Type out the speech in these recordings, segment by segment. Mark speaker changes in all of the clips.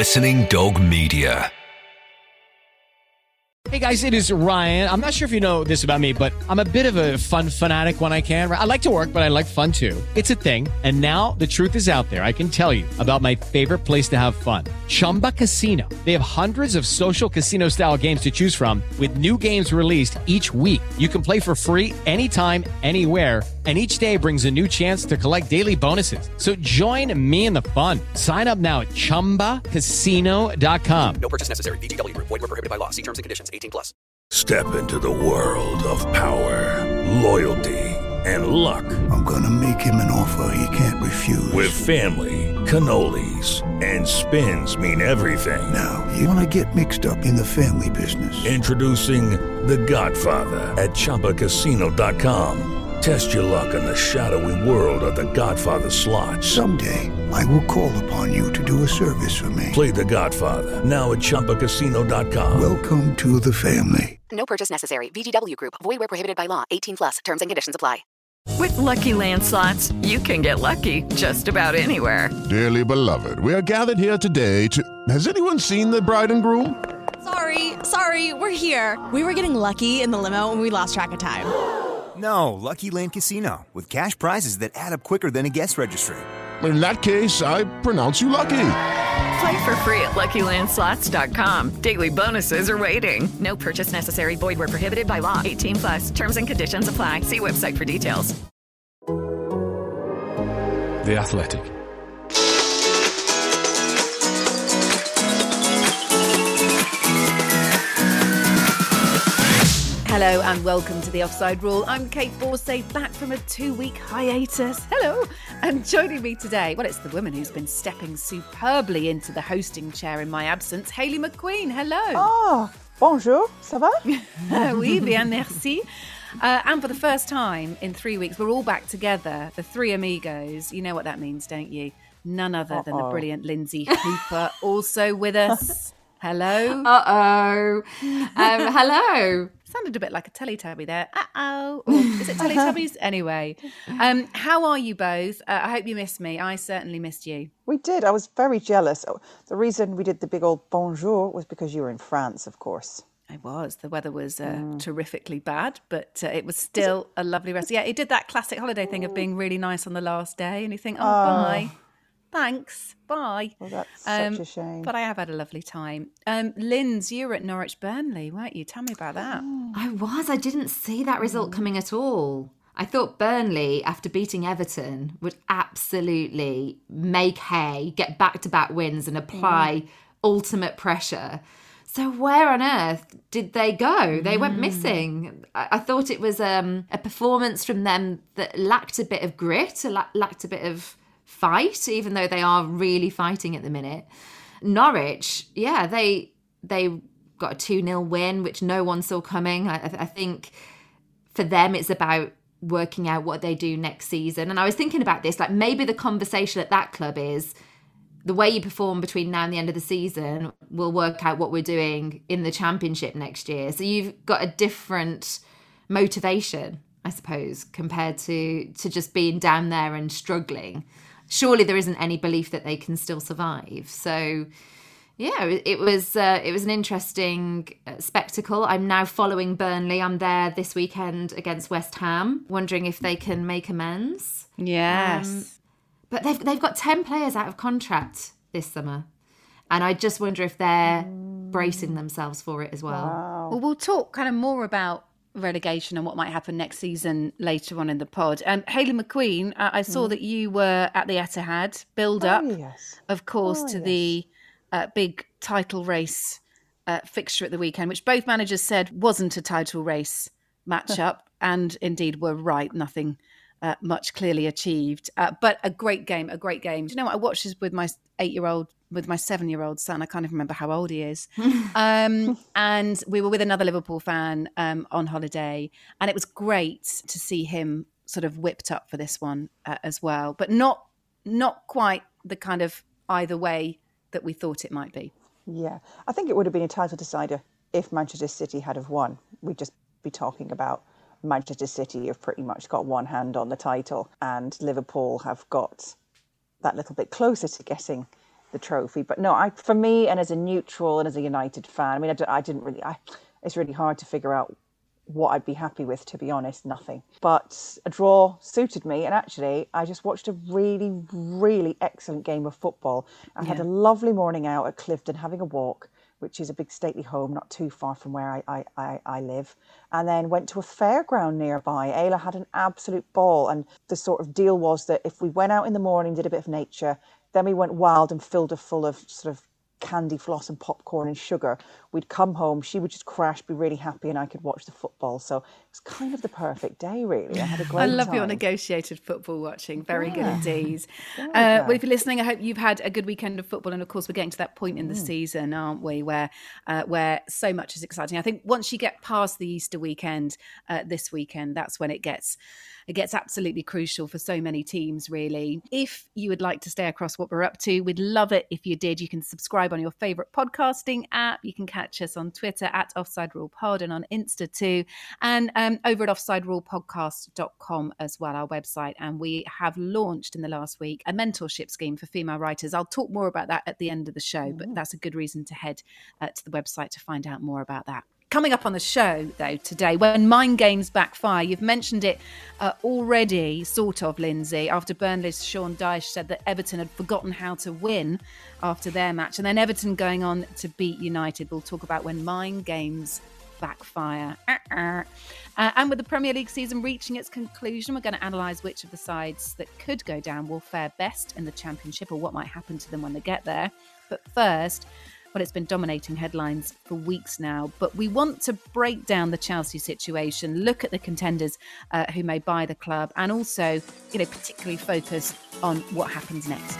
Speaker 1: Listening Dog Media.
Speaker 2: Hey guys, it is Ryan. I'm not sure if you know this about me, but I'm a bit of a fun fanatic when I can. I like to work, but I like fun too. It's a thing. And now the truth is out there. I can tell you about my favorite place to have fun. Chumba Casino. They have hundreds of social casino style games to choose from with new games released each week. You can play for free anytime, anywhere. And each day brings a new chance to collect daily bonuses. So join me in the fun. Sign up now at ChumbaCasino.com.
Speaker 3: No purchase necessary. VGW Group. Void where prohibited by law. See terms and conditions. 18+.
Speaker 4: Step into the world of power, loyalty, and luck.
Speaker 5: I'm gonna make him an offer he can't refuse.
Speaker 4: With family, cannolis, and spins mean everything.
Speaker 5: Now, you wanna get mixed up in the family business.
Speaker 4: Introducing The Godfather at ChumbaCasino.com. Test your luck in the shadowy world of The Godfather slot.
Speaker 5: Someday, I will call upon you to do a service for me.
Speaker 4: Play The Godfather now at ChumbaCasino.com.
Speaker 5: Welcome to the family.
Speaker 3: No purchase necessary. VGW Group. Void where prohibited by law. 18+. Terms and conditions apply.
Speaker 6: With Lucky Land Slots, you can get lucky just about anywhere.
Speaker 7: Dearly beloved, we are gathered here today to... Has anyone seen the bride and groom?
Speaker 8: Sorry, we're here. We were getting lucky in the limo and we lost track of time.
Speaker 9: No, Lucky Land Casino, with cash prizes that add up quicker than a guest registry.
Speaker 7: In that case, I pronounce you lucky.
Speaker 6: Play for free at LuckyLandSlots.com. Daily bonuses are waiting. No purchase necessary. Void where prohibited by law. 18+. Terms and conditions apply. See website for details.
Speaker 1: The Athletic.
Speaker 10: Hello and welcome to The Offside Rule. I'm Kate Borsay, back from a 2-week hiatus. Hello. And joining me today, well, it's the woman who's been stepping superbly into the hosting chair in my absence, Hayley McQueen. Hello.
Speaker 11: Oh, bonjour, ça va?
Speaker 10: Oui, bien, merci. And for the first time in 3 weeks, we're all back together, the three amigos. You know what that means, don't you? None other than the brilliant Lindsay Hooper, also with us. Hello.
Speaker 12: Hello.
Speaker 10: Sounded a bit like a Teletubby there. Uh-oh. Or is it Teletubbies? Anyway. How are you both? I hope you missed me. I certainly missed you.
Speaker 11: We did. I was very jealous. The reason we did the big old bonjour was because you were in France, of course.
Speaker 10: I was. The weather was terrifically bad, but it was still a lovely rest. Yeah, it did that classic holiday thing of being really nice on the last day, and you think, bye. Thanks. Bye.
Speaker 11: Well, that's such a shame.
Speaker 10: But I have had a lovely time. Linz, you were at Norwich Burnley, weren't you? Tell me about that.
Speaker 12: I was. I didn't see that result coming at all. I thought Burnley, after beating Everton, would absolutely make hay, get back-to-back wins and apply ultimate pressure. So where on earth did they go? They went missing. I thought it was a performance from them that lacked a bit of grit, lacked a bit of fight, even though they are really fighting at the minute. Norwich, yeah, they got a 2-0 win, which no one saw coming. I think for them it's about working out what they do next season. And I was thinking about this, like maybe the conversation at that club is the way you perform between now and the end of the season will work out what we're doing in the Championship next year. So you've got a different motivation, I suppose, compared to just being down there and struggling. Surely there isn't any belief that they can still survive. So, yeah, it was an interesting spectacle. I'm now following Burnley. I'm there this weekend against West Ham, wondering if they can make amends.
Speaker 10: Yes.
Speaker 12: But they've got 10 players out of contract this summer. And I just wonder if they're bracing themselves for it as well.
Speaker 11: Wow.
Speaker 10: Well, we'll talk kind of more about relegation and what might happen next season later on in the pod. Hayley McQueen, I saw that you were at the Etihad, build-up, of course, to the big title race fixture at the weekend, which both managers said wasn't a title race matchup, and indeed were right, nothing much clearly achieved. But a great game. Do you know what? I watched this with my 8-year-old, with my 7-year-old son. I can't even remember how old he is. And we were with another Liverpool fan on holiday. And it was great to see him sort of whipped up for this one as well. But not quite the kind of either way that we thought it might be.
Speaker 11: Yeah, I think it would have been a title decider if Manchester City had have won. We'd just be talking about Manchester City have pretty much got one hand on the title, and Liverpool have got that little bit closer to getting the trophy. But no, for me, and as a neutral and as a United fan, I mean, it's really hard to figure out what I'd be happy with, to be honest. Nothing. But a draw suited me, and actually I just watched a really, really excellent game of football. I had a lovely morning out at Clifton having a walk, which is a big stately home not too far from where I live, and then went to a fairground nearby. Ayla had an absolute ball, and the sort of deal was that if we went out in the morning, did a bit of nature, then we went wild and filled her full of sort of candy floss and popcorn and sugar. We'd come home, she would just crash, be really happy, and I could watch the football. So it was kind of the perfect day, really. I had a great time.
Speaker 10: I love your negotiated football watching. Very good indeed. Well, if you're listening, I hope you've had a good weekend of football. And of course, we're getting to that point in the season, aren't we, where so much is exciting. I think once you get past the Easter weekend, this weekend, that's when it gets absolutely crucial for so many teams, really. If you would like to stay across what we're up to, we'd love it if you did. You can subscribe on your favourite podcasting app. You can catch us on Twitter at Offside Rule Pod and on Insta too. And over at offsiderulepodcast.com as well, our website. And we have launched in the last week a mentorship scheme for female writers. I'll talk more about that at the end of the show, but that's a good reason to head to the website to find out more about that. Coming up on the show, though, today, when mind games backfire, you've mentioned it already, sort of, Lindsay, after Burnley's Sean Dyche said that Everton had forgotten how to win after their match, and then Everton going on to beat United. We'll talk about when mind games backfire. And with the Premier League season reaching its conclusion, we're going to analyse which of the sides that could go down will fare best in the Championship, or what might happen to them when they get there. But first, well, it's been dominating headlines for weeks now, but we want to break down the Chelsea situation, look at the contenders who may buy the club, and also, particularly focus on what happens next.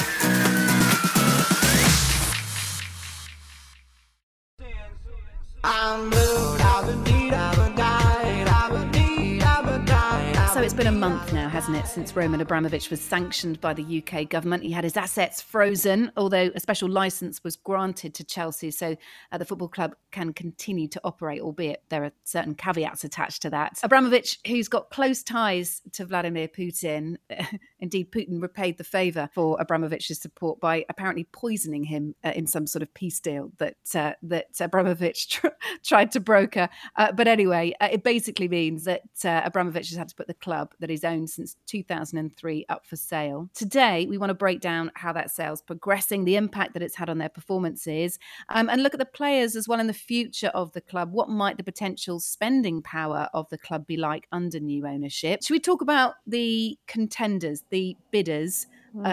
Speaker 10: So it's been a month now, hasn't it, since Roman Abramovich was sanctioned by the UK government. He had his assets frozen, although a special licence was granted to Chelsea, so the football club can continue to operate, albeit there are certain caveats attached to that. Abramovich, who's got close ties to Vladimir Putin, indeed Putin repaid the favour for Abramovich's support by apparently poisoning him in some sort of peace deal that Abramovich tried to broker. But anyway, it basically means that Abramovich has had to put the club that he's owned since 2003 up for sale. Today, we want to break down how that sale's progressing, the impact that it's had on their performances, and look at the players as well in the future of the club. What might the potential spending power of the club be like under new ownership? Should we talk about the contenders, the bidders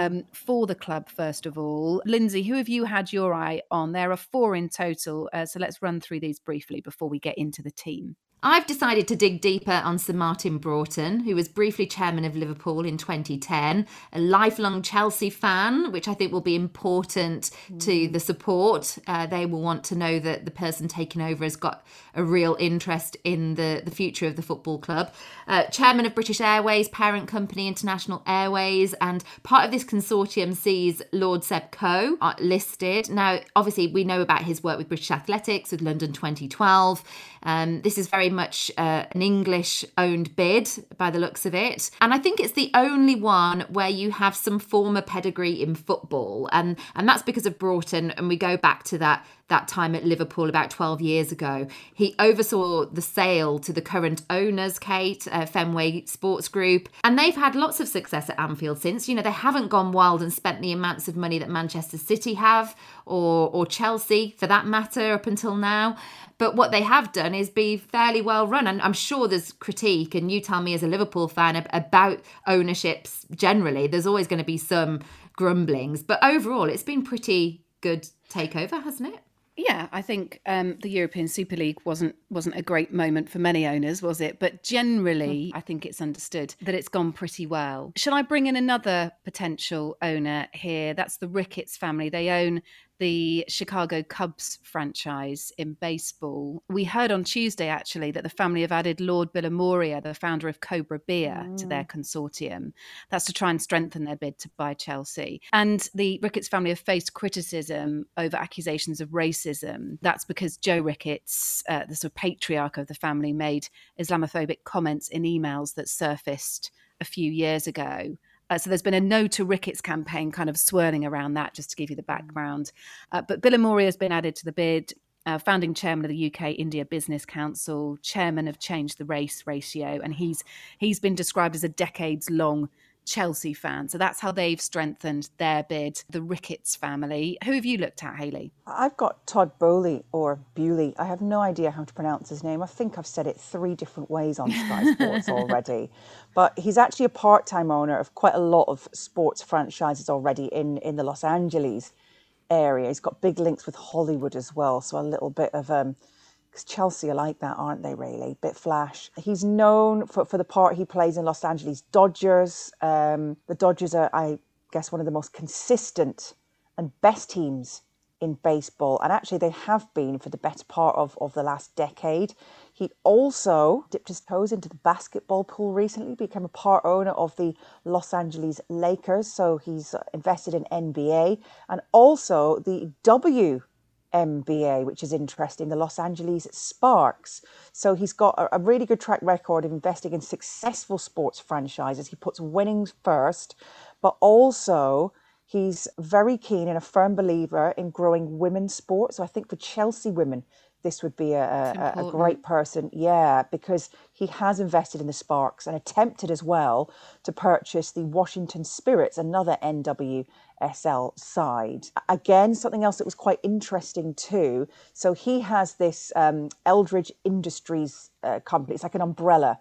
Speaker 10: for the club, first of all? Lindsay, who have you had your eye on? There are 4 in total, so let's run through these briefly before we get into the team.
Speaker 12: I've decided to dig deeper on Sir Martin Broughton, who was briefly chairman of Liverpool in 2010, a lifelong Chelsea fan, which I think will be important to the support. They will want to know that the person taking over has got a real interest in the future of the football club. Chairman of British Airways, parent company International Airways, and part of this consortium sees Lord Seb Coe listed. Now, obviously, we know about his work with British Athletics, with London 2012. This is very much an English-owned bid by the looks of it. And I think it's the only one where you have some former pedigree in football. And that's because of Broughton. And we go back to that time at Liverpool about 12 years ago. He oversaw the sale to the current owners, Kate, Fenway Sports Group. And they've had lots of success at Anfield since. They haven't gone wild and spent the amounts of money that Manchester City have, or Chelsea, for that matter, up until now. But what they have done is be fairly well run. And I'm sure there's critique, and you tell me as a Liverpool fan, about ownerships generally. There's always going to be some grumblings. But overall, it's been pretty good takeover, hasn't it?
Speaker 10: Yeah, I think the European Super League wasn't a great moment for many owners, was it? But generally, I think it's understood that it's gone pretty well. Shall I bring in another potential owner here? That's the Ricketts family. They own the Chicago Cubs franchise in baseball. We heard on Tuesday, actually, that the family have added Lord Villamoria, the founder of Cobra Beer, to their consortium. That's to try and strengthen their bid to buy Chelsea. And the Ricketts family have faced criticism over accusations of racism. That's because Joe Ricketts, the sort of patriarch of the family, made Islamophobic comments in emails that surfaced a few years ago. So there's been a No to Rickets campaign kind of swirling around that, just to give you the background. But Bill Amoria has been added to the bid, founding chairman of the UK India Business Council, chairman of Change the Race Ratio, and he's been described as a decades-long Chelsea fan. So that's how they've strengthened their bid. The Ricketts family. Who have you looked at, Hayley?
Speaker 11: I've got Todd Bowley, or Bewley. I have no idea how to pronounce his name. I think I've said it 3 different ways on Sky Sports already. But he's actually a part-time owner of quite a lot of sports franchises already in the Los Angeles area. He's got big links with Hollywood as well. So a little bit of... because Chelsea are like that, aren't they, really? Bit flash. He's known for the part he plays in Los Angeles Dodgers. The Dodgers are, I guess, one of the most consistent and best teams in baseball. And actually, they have been for the better part of the last decade. He also dipped his toes into the basketball pool recently, became a part owner of the Los Angeles Lakers. So he's invested in NBA and also the WNBA, which is interesting, the Los Angeles Sparks. So he's got a really good track record of investing in successful sports franchises. He puts winning first, but also he's very keen and a firm believer in growing women's sports. So I think for Chelsea women, this would be a great person. Yeah, because he has invested in the Sparks and attempted as well to purchase the Washington Spirits, another NWSL side. Again, something else that was quite interesting too. So he has this Eldridge Industries company. It's like an umbrella.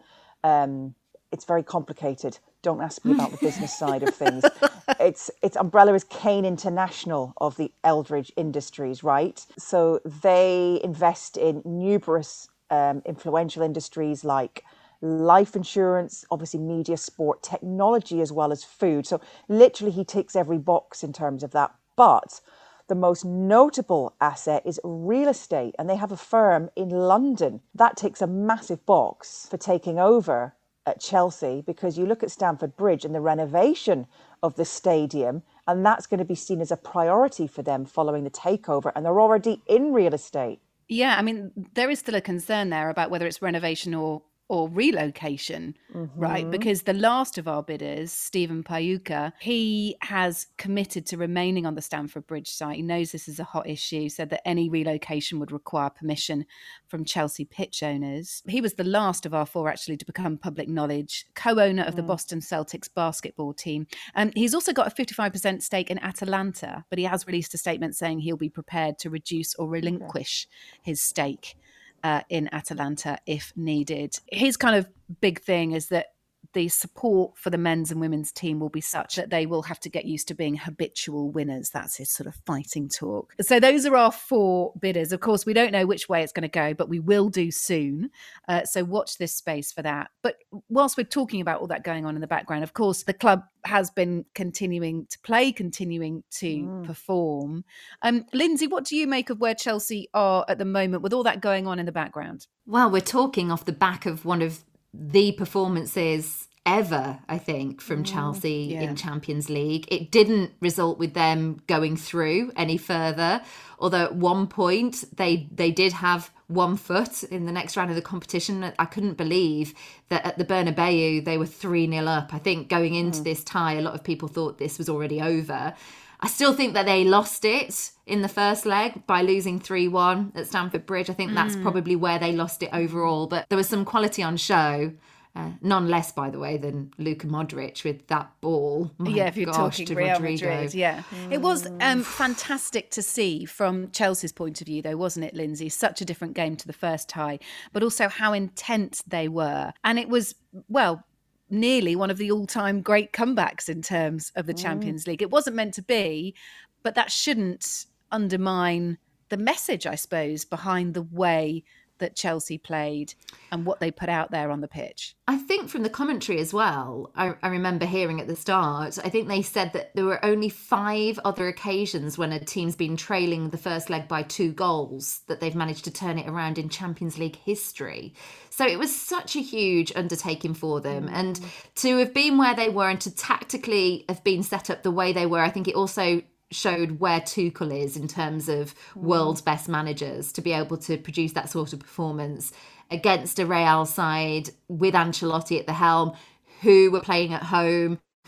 Speaker 11: It's very complicated. Don't ask me about the business side of things. Its umbrella is Kane International of the Eldridge Industries, right? So they invest in numerous influential industries like life insurance, obviously media, sport, technology, as well as food. So literally he ticks every box in terms of that. But the most notable asset is real estate, and they have a firm in London. That ticks a massive box for taking over at Chelsea, because you look at Stamford Bridge and the renovation of the stadium, and that's going to be seen as a priority for them following the takeover, and they're already in real estate.
Speaker 10: Yeah, I mean, there is still a concern there about whether it's renovation or relocation, right? Because the last of our bidders, Stephen Payuka, he has committed to remaining on the Stamford Bridge site. He knows this is a hot issue, said that any relocation would require permission from Chelsea pitch owners. He was the last of our 4 actually to become public knowledge, co-owner of the Boston Celtics basketball team. He's also got a 55% stake in Atalanta, but he has released a statement saying he'll be prepared to reduce or relinquish his stake in Atalanta if needed. His kind of big thing is that the support for the men's and women's team will be such that they will have to get used to being habitual winners. That's his sort of fighting talk. So those are our 4 bidders. Of course, we don't know which way it's going to go, but we will do soon. So watch this space for that. But whilst we're talking about all that going on in the background, of course, the club has been continuing to play, continuing to perform. Lindsay, what do you make of where Chelsea are at the moment with all that going on in the background?
Speaker 12: Well, we're talking off the back of one of the performances ever, I think, from Chelsea in Champions League. It didn't result with them going through any further, although at one point they did have one foot in the next round of the competition. I couldn't believe that at the Bernabeu they were 3-0 up. I think going into this tie, a lot of people thought this was already over. I still think that they lost it in the first leg by losing 3-1 at Stamford Bridge. I think that's probably where they lost it overall. But there was some quality on show, none less, by the way, than Luka Modric with that ball.
Speaker 10: If you're talking Real Madrid, It was fantastic to see from Chelsea's point of view, though, wasn't it, Lindsay? Such a different game to the first tie, but also how intense they were. And it was, well, nearly one of the all-time great comebacks in terms of the Champions League. It wasn't meant to be, but that shouldn't undermine the message, I suppose, behind the way that Chelsea played and what they put out there on the pitch.
Speaker 12: I think from the commentary as well, I remember hearing at the start, I think they said that there were only 5 other occasions when a team's been trailing the first leg by 2 goals that they've managed to turn it around in Champions League history. So it was such a huge undertaking for them. And to have been where they were and to tactically have been set up the way they were, I think it also showed where Tuchel is in terms of world's best managers, to be able to produce that sort of performance against a Real side with Ancelotti at the helm, who were playing at home,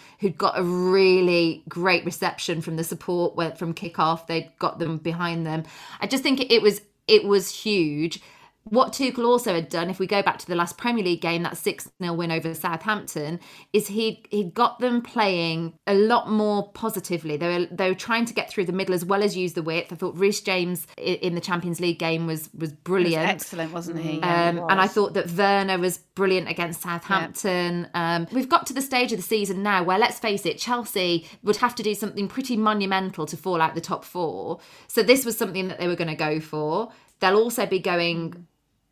Speaker 12: who'd got a really great reception from the support from kickoff. They'd got them behind them. I just think it was huge. What Tuchel also had done, if we go back to the last Premier League game, that 6-0 win over Southampton, is he'd got them playing a lot more positively. They were trying to get through the middle as well as use the width. I thought Reece James in the Champions League game was brilliant.
Speaker 10: He was excellent, wasn't he?
Speaker 12: And I thought that Werner was brilliant against Southampton. Yeah. We've got to the stage of the season now where, let's face it, Chelsea would have to do something pretty monumental to fall out the top four. So this was something that they were going to go for. They'll also be going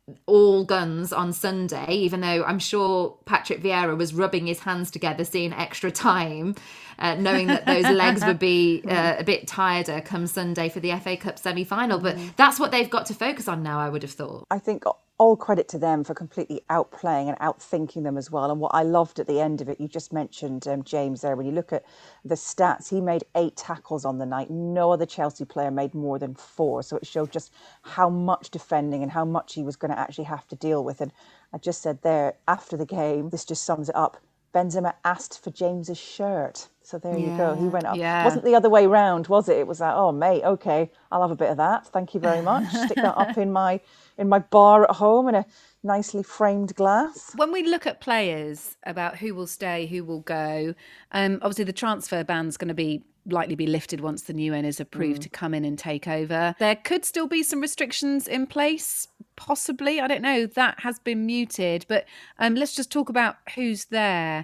Speaker 12: all guns on Sunday, even though I'm sure Patrick Vieira was rubbing his hands together, seeing extra time, knowing that those legs would be a bit tireder come Sunday for the FA Cup semi-final. But that's what they've got to focus on now, I would have thought.
Speaker 11: I think all credit to them for completely outplaying and outthinking them as well. And what I loved at the end of it, you just mentioned James there, when you look at the stats, he made 8 tackles on the night. No other Chelsea player made more than 4. So it showed just how much defending and how much he was going to actually have to deal with. And I just said there, after the game, this just sums it up. Benzema asked for James's shirt. So there you go. He went up. Yeah. It wasn't the other way round, was it? It was like, oh, mate, okay, I'll have a bit of that. Thank you very much. Stick that up in my bar at home in a nicely framed glass.
Speaker 10: When we look at players about who will stay, who will go, obviously the transfer ban's going to likely be lifted once the new owners approved to come in and take over. There could still be some restrictions in place, possibly. I don't know. That has been muted. But let's just talk about who's there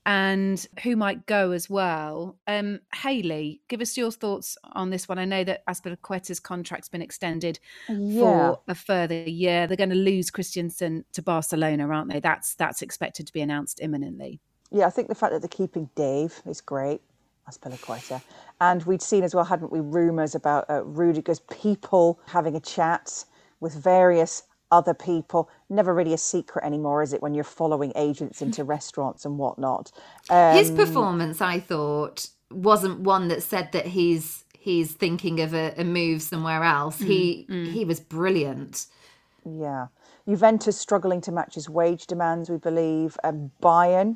Speaker 10: and who might go as well. Hayley, give us your thoughts on this one. I know that Azpilicueta's contract's been extended for a further year. They're going to lose Christensen to Barcelona, aren't they? That's expected to be announced imminently.
Speaker 11: Yeah, I think the fact that they're keeping Dave is great. Azpilicueta. And we'd seen as well, hadn't we, rumours about Rudiger's people having a chat with various other people. Never really a secret anymore, is it, when you're following agents into restaurants and whatnot?
Speaker 12: His performance, I thought, wasn't one that said that he's thinking of a move somewhere else. He was brilliant.
Speaker 11: Yeah. Juventus struggling to match his wage demands, we believe. Bayern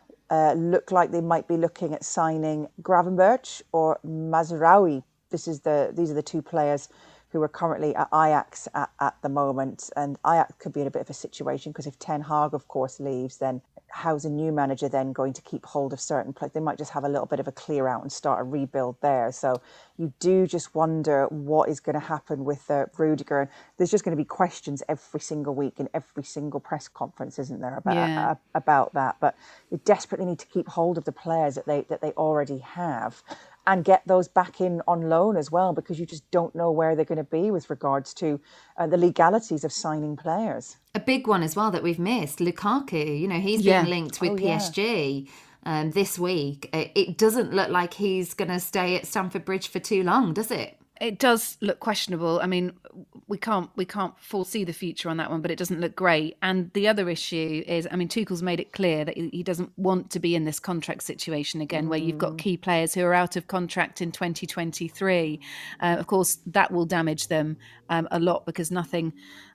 Speaker 11: look like they might be looking at signing Gravenberch or Mazraoui. These are the 2 players who are currently at Ajax at the moment. And Ajax could be in a bit of a situation because if Ten Hag, of course, leaves, then how's a new manager then going to keep hold of certain players? They might just have a little bit of a clear out and start a rebuild there. So you do just wonder what is going to happen with Rudiger. And there's just going to be questions every single week in every single press conference, isn't there, about that? But you desperately need to keep hold of the players that they already have, and get those back in on loan as well, because you just don't know where they're going to be with regards to the legalities of signing players.
Speaker 12: A big one as well that we've missed, Lukaku. You know, he's been linked with PSG this week. It doesn't look like he's going to stay at Stamford Bridge for too long, does it?
Speaker 10: It does look questionable. I mean, we can't foresee the future on that one, but it doesn't look great. And the other issue is, I mean, Tuchel's made it clear that he doesn't want to be in this contract situation again, where you've got key players who are out of contract in 2023. Of course, that will damage them a lot, because nothing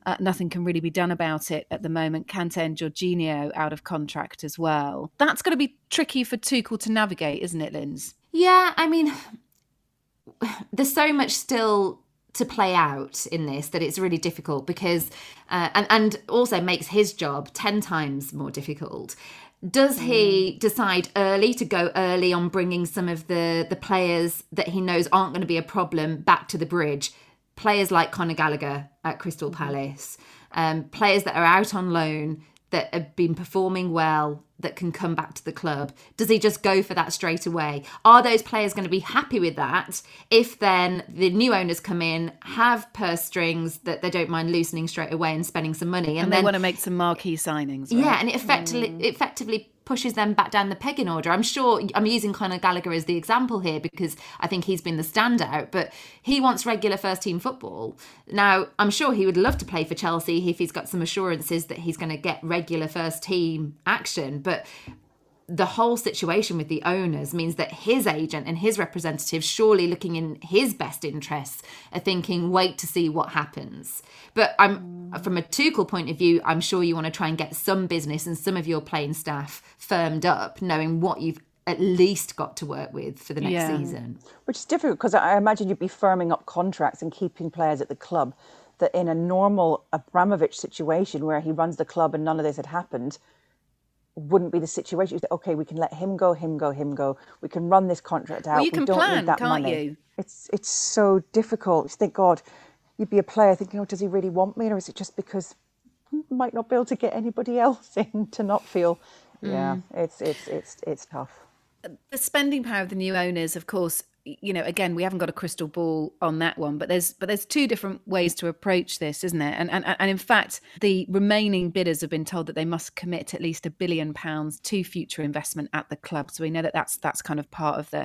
Speaker 10: can really be done about it at the moment. Kante and Jorginho out of contract as well. That's going to be tricky for Tuchel to navigate, isn't it, Linz?
Speaker 12: Yeah, I mean, there's so much still to play out in this that it's really difficult, because and also makes his job 10 times more difficult. Does he decide early to go early on bringing some of the players that he knows aren't going to be a problem back to the Bridge? Players like Conor Gallagher at Crystal Palace, players that are out on loan that have been performing well, that can come back to the club. Does he just go for that straight away? Are those players going to be happy with that if then the new owners come in, have purse strings that they don't mind loosening straight away and spending some money?
Speaker 10: And they want to make some marquee signings, right?
Speaker 12: Yeah, and it effectively pushes them back down the pecking order. I'm sure I'm using Conor Gallagher as the example here because I think he's been the standout, but he wants regular first team football. Now, I'm sure he would love to play for Chelsea if he's got some assurances that he's going to get regular first team action, but the whole situation with the owners means that his agent and his representatives, surely looking in his best interests, are thinking, wait to see what happens. But from a Tuchel point of view, I'm sure you want to try and get some business and some of your playing staff firmed up, knowing what you've at least got to work with for the next season.
Speaker 11: Which is difficult because I imagine you'd be firming up contracts and keeping players at the club that in a normal Abramovich situation where he runs the club and none of this had happened, wouldn't be the situation. You say, okay, we can let him go. We can run this contract out.
Speaker 10: Well, you can
Speaker 11: don't
Speaker 10: plan,
Speaker 11: need that
Speaker 10: can't
Speaker 11: money.
Speaker 10: you?
Speaker 11: It's so difficult. You think, God, you'd be a player thinking, oh, does he really want me? Or is it just because he might not be able to get anybody else in to not feel... Yeah, it's tough.
Speaker 10: The spending power of the new owners, of course, you know, again, we haven't got a crystal ball on that one, but there's two different ways to approach this, isn't it? And in fact, the remaining bidders have been told that they must commit at least £1 billion to future investment at the club. So we know that that's kind of part of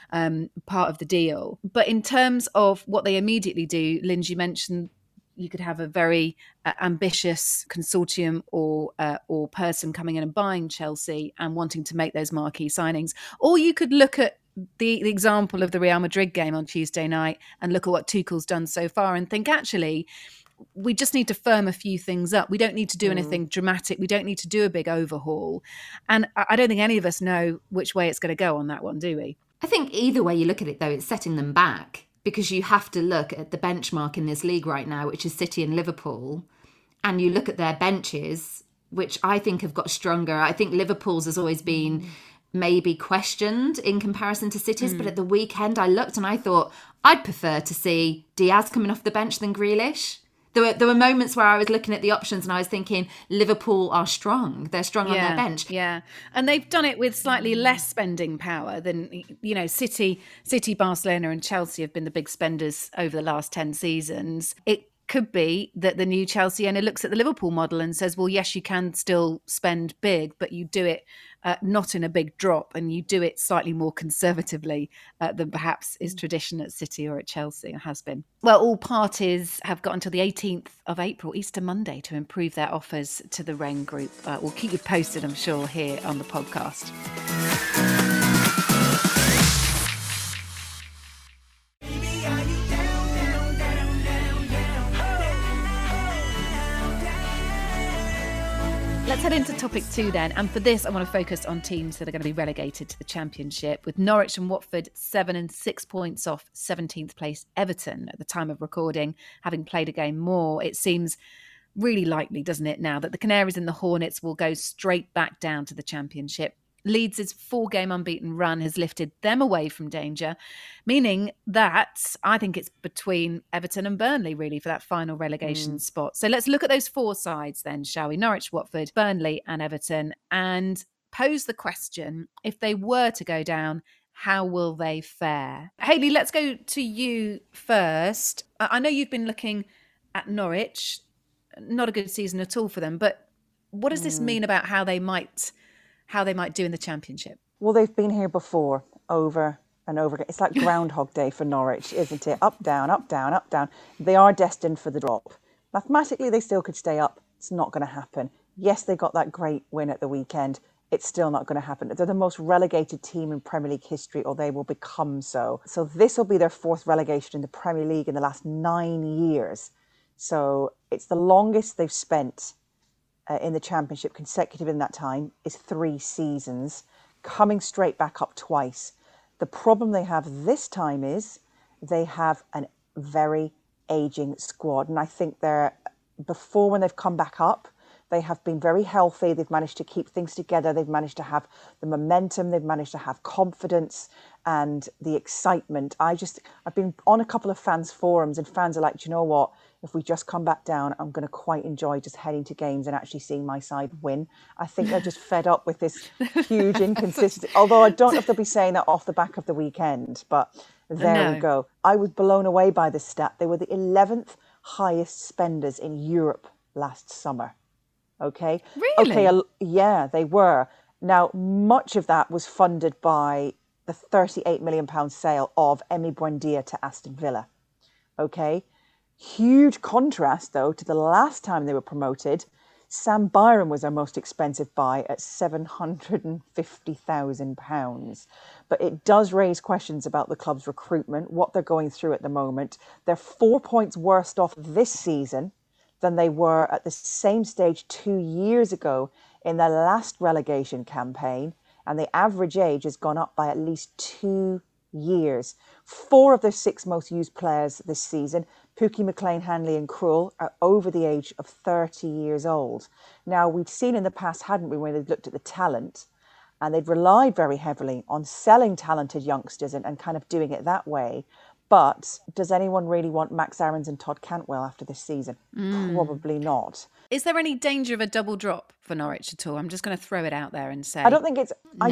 Speaker 10: the deal. But in terms of what they immediately do, Lindsay mentioned you could have a very ambitious consortium or person coming in and buying Chelsea and wanting to make those marquee signings. Or you could look at the example of the Real Madrid game on Tuesday night and look at what Tuchel's done so far and think, actually, we just need to firm a few things up. We don't need to do anything dramatic. We don't need to do a big overhaul. And I don't think any of us know which way it's going to go on that one, do we?
Speaker 12: I think either way you look at it, though, it's setting them back. Because you have to look at the benchmark in this league right now, which is City and Liverpool, and you look at their benches, which I think have got stronger. I think Liverpool's has always been maybe questioned in comparison to City's, but at the weekend I looked and I thought I'd prefer to see Diaz coming off the bench than Grealish. There were moments where I was looking at the options and I was thinking Liverpool are strong. They're strong on their bench.
Speaker 10: Yeah. And they've done it with slightly less spending power than, you know, City, Barcelona and Chelsea have been the big spenders over the last 10 seasons. It could be that the new Chelsea owner looks at the Liverpool model and says, well, yes, you can still spend big, but you do it not in a big drop and you do it slightly more conservatively than perhaps is tradition at City or at Chelsea or has been. Well, all parties have got until the 18th of April, Easter Monday, to improve their offers to the Wren Group. We'll keep you posted, I'm sure, here on the podcast. Let's head into topic 2 then. And for this, I want to focus on teams that are going to be relegated to the Championship, with Norwich and Watford 7 and 6 points off 17th place Everton at the time of recording, having played a game more. It seems really likely, doesn't it, now that the Canaries and the Hornets will go straight back down to the Championship. Leeds' 4-game unbeaten run has lifted them away from danger, meaning that I think it's between Everton and Burnley, really, for that final relegation spot. So let's look at those 4 sides then, shall we? Norwich, Watford, Burnley and Everton, and pose the question, if they were to go down, how will they fare? Hayley, let's go to you first. I know you've been looking at Norwich. Not a good season at all for them, but what does this mean about how they might do in the Championship?
Speaker 11: Well, they've been here before, over and over again. It's like Groundhog Day for Norwich, isn't it? Up, down, up, down, up, down. They are destined for the drop. Mathematically, they still could stay up. It's not going to happen. Yes, they got that great win at the weekend. It's still not going to happen. They're the most relegated team in Premier League history, or they will become so. So this will be their 4th relegation in the Premier League in the last 9 years. So it's the longest they've spent in the Championship consecutive in that time is 3 seasons, coming straight back up twice. The problem they have this time is they have a very ageing squad. And I think before when they've come back up, they have been very healthy. They've managed to keep things together. They've managed to have the momentum. They've managed to have confidence and the excitement. I've been on a couple of fans' forums and fans are like, do you know what? If we just come back down, I'm going to quite enjoy just heading to games and actually seeing my side win. I think they're just fed up with this huge inconsistency. Although I don't know if they'll be saying that off the back of the weekend, but there we go. I was blown away by this stat. They were the 11th highest spenders in Europe last summer. Okay?
Speaker 10: Really?
Speaker 11: Okay, yeah, they were. Now, much of that was funded by the £38 million sale of Emi Buendia to Aston Villa. Okay? Huge contrast, though, to the last time they were promoted. Sam Byram was our most expensive buy at £750,000. But it does raise questions about the club's recruitment, what they're going through at the moment. They're 4 points worse off this season than they were at the same stage 2 years ago in their last relegation campaign. and the average age has gone up by at least 2 years. 4 of their 6 most used players this season, Pukki, McLean, Hanley and Krul, are over the age of 30 years old. Now, we've seen in the past, hadn't we, when they've looked at the talent, and they've relied very heavily on selling talented youngsters and kind of doing it that way. But does anyone really want Max Aarons and Todd Cantwell after this season? Probably not.
Speaker 10: Is there any danger of a double drop for Norwich at all? I'm just going to throw it out there and say
Speaker 11: I don't think it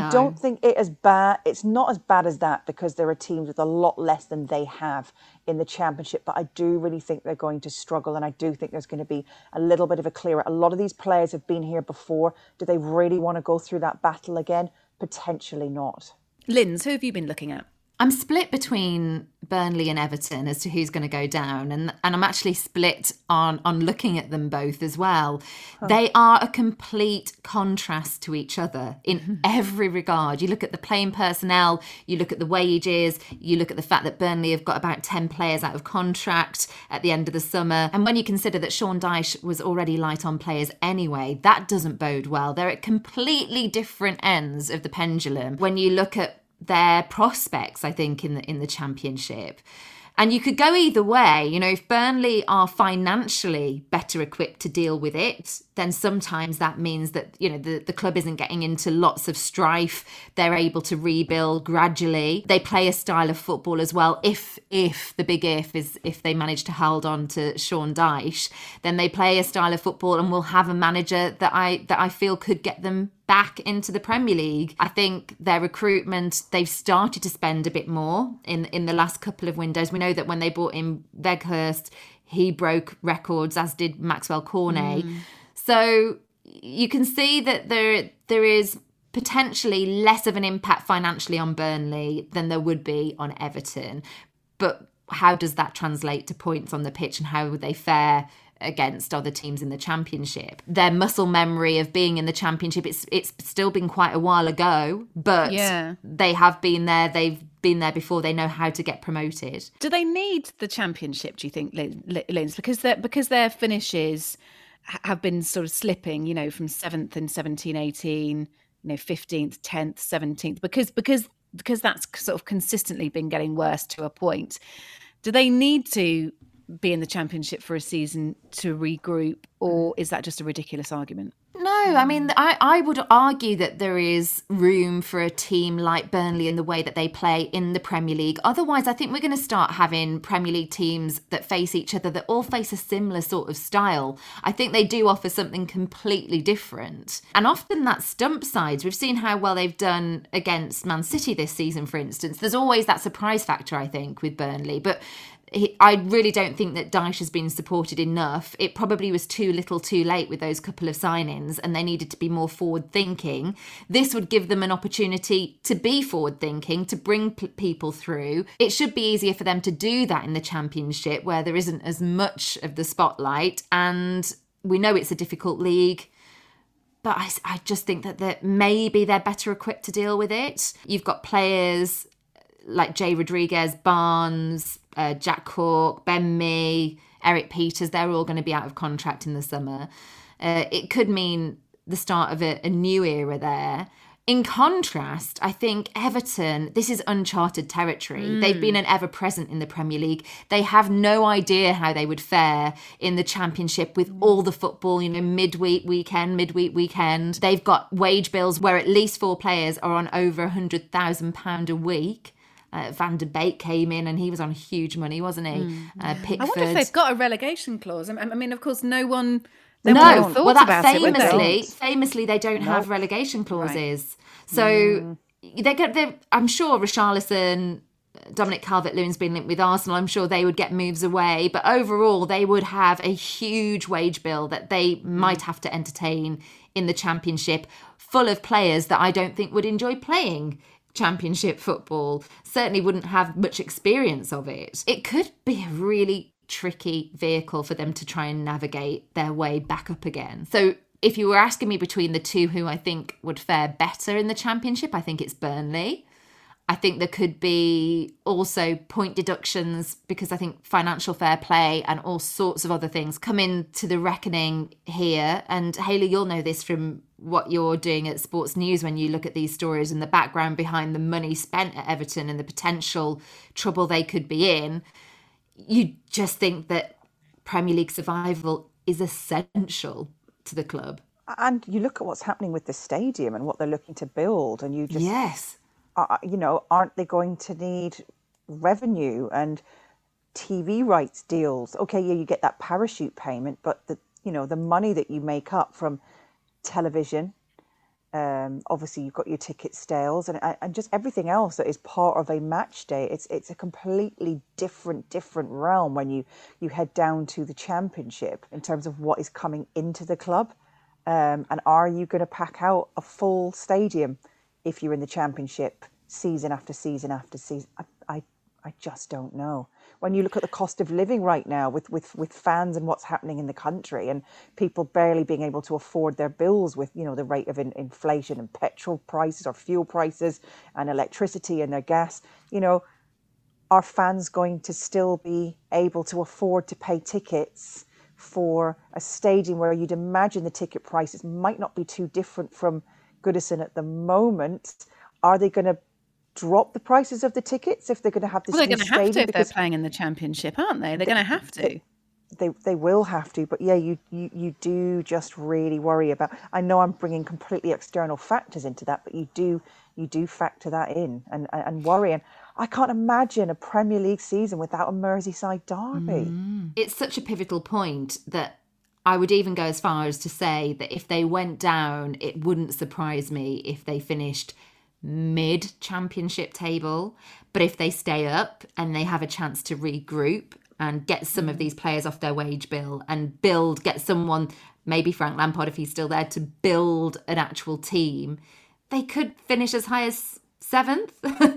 Speaker 11: as bad. It's not as bad as that, because there are teams with a lot less than they have in the Championship. But I do really think they're going to struggle, and I do think there's going to be a little bit of a clear. A lot of these players have been here before. Do they really want to go through that battle again? Potentially not.
Speaker 10: Linz, who have you been looking at?
Speaker 12: I'm split between Burnley and Everton as to who's going to go down, and I'm actually split on looking at them both as well. They are a complete contrast to each other in every regard. You look at the playing personnel, you look at the wages, you look at the fact that Burnley have got about 10 players out of contract at the end of the summer, and when you consider that Sean Dyche was already light on players anyway, that doesn't bode well. They're at completely different ends of the pendulum when you look at their prospects, I think, in the Championship. And you could go either way. You know, if Burnley are financially better equipped to deal with it, then sometimes that means that, you know, the club isn't getting into lots of strife. They're able to rebuild gradually. They play a style of football as well. If the big if is if they manage to hold on to Sean Dyche, then they play a style of football and will have a manager that I feel could get them back into the Premier League. I think their recruitment, they've started to spend a bit more in the last couple of windows. We know that when they brought in Weghorst, he broke records, as did Maxwell Cornet. So you can see that there is potentially less of an impact financially on Burnley than there would be on Everton. But how does that translate to points on the pitch, and how would they fare against other teams in the Championship? Their muscle memory of being in the Championship, it's still been quite a while ago, but they have been there. They've been there before. They know how to get promoted. Do
Speaker 10: they need the Championship, do you think, Linz? Because their finishes have been sort of slipping, you know, from 7th in 17-18, you know, 15th, 10th, 17th, because that's sort of consistently been getting worse to a point. Do they need to be in the Championship for a season to regroup, or is that just a ridiculous argument?
Speaker 12: No, I mean, I would argue that there is room for a team like Burnley in the way that they play in the Premier League. Otherwise, I think we're going to start having Premier League teams that face each other that all face a similar sort of style. I think they do offer something completely different. And often that's stump sides. We've seen how well they've done against Man City this season, for instance. There's always that surprise factor, I think, with Burnley. But I really don't think that Dyche has been supported enough. It probably was too little too late with those couple of signings, and they needed to be more forward thinking. This would give them an opportunity to be forward thinking, to bring people through. It should be easier for them to do that in the Championship, where there isn't as much of the spotlight, and we know it's a difficult league. But I just think that maybe they're better equipped to deal with it. You've got players like Jay Rodriguez, Barnes, Jack Hawke, Ben Mee, Eric Peters, they're all going to be out of contract in the summer. It could mean the start of a new era there. In contrast, I think Everton, this is uncharted territory. They've been an ever-present in the Premier League. They have no idea how they would fare in the Championship with all the football, you know, midweek weekend. They've got wage bills where at least 4 players are on over £100,000 a week. Van der Beek came in and he was on huge money, wasn't he? Pickford.
Speaker 10: I wonder if they've got a relegation clause. I mean, of course, no one
Speaker 12: thought
Speaker 10: about
Speaker 12: it. Famously, they don't have relegation clauses. Right. So I'm sure Richarlison, Dominic Calvert-Lewin's been linked with Arsenal. I'm sure they would get moves away. But overall, they would have a huge wage bill that they might have to entertain in the Championship, full of players that I don't think would enjoy playing Championship football, certainly wouldn't have much experience of it. It could be a really tricky vehicle for them to try and navigate their way back up again. So if you were asking me between the two who I think would fare better in the Championship, I think it's Burnley. I think there could be also point deductions because I think financial fair play and all sorts of other things come into the reckoning here. And Hayley, you'll know this from what you're doing at Sports News when you look at these stories and the background behind the money spent at Everton and the potential trouble they could be in. You just think that Premier League survival is essential to the club.
Speaker 11: And you look at what's happening with the stadium and what they're looking to build, and you just...
Speaker 12: Yes.
Speaker 11: Aren't they going to need revenue and TV rights deals? Okay, yeah, you get that parachute payment, but the money that you make up from television, obviously you've got your ticket sales and just everything else that is part of a match day. It's a completely different realm when you head down to the Championship in terms of what is coming into the club. And are you going to pack out a full stadium if you're in the Championship season after season after season? I just don't know. When you look at the cost of living right now with fans and what's happening in the country and people barely being able to afford their bills with, the rate of inflation and petrol prices or fuel prices and electricity and their gas, are fans going to still be able to afford to pay tickets for a stadium where you'd imagine the ticket prices might not be too different from Goodison at the moment? Are they going to drop the prices of the tickets if they're going to have this new stadium?
Speaker 10: They're going to have to if they're playing in the Championship, aren't they? They're going to have to.
Speaker 11: They will have to. But yeah, you do just really worry about... I know I'm bringing completely external factors into that, but you do factor that in and worry. And I can't imagine a Premier League season without a Merseyside derby.
Speaker 12: It's such a pivotal point that I would even go as far as to say that if they went down, it wouldn't surprise me if they finished mid-Championship table. But if they stay up and they have a chance to regroup and get some of these players off their wage bill and get someone, maybe Frank Lampard if he's still there, to build an actual team, they could finish as high as 7th